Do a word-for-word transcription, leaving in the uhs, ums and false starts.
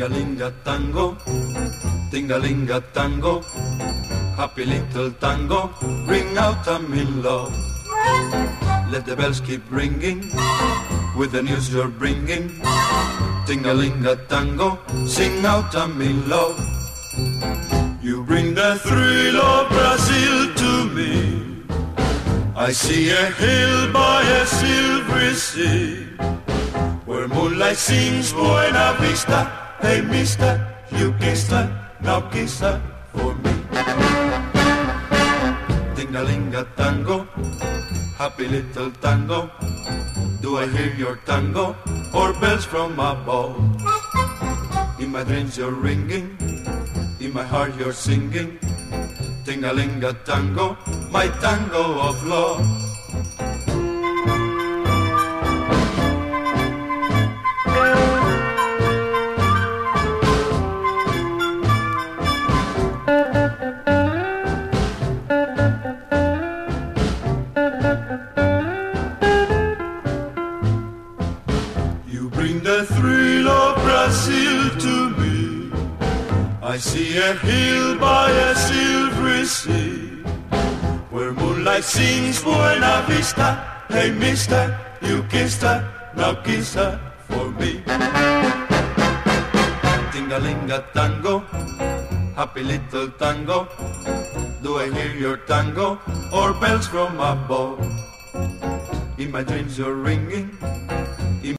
Tingalinga tango, tingalinga tango, happy little tango, ring out a me love. Let the bells keep ringing with the news you're bringing. Tingalinga tango, sing out a me love. You bring the thrill of Brazil to me. I see a hill by a silvery sea, where moonlight sings Buena Vista. Hey mister, you kissed her, now kiss her for me. Tingalinga tango, happy little tango. Do I hear your tango or bells from above? In my dreams you're ringing, in my heart you're singing. Tingalinga tango, my tango of love. You bring the thrill of Brazil to me. I see a hill by a silvery sea, where moonlight sings Buena Vista. Hey mister, you kissed her, now kiss her for me. Tingalinga tango, happy little tango. Do I hear your tango or bells from above? In my dreams you're ringing,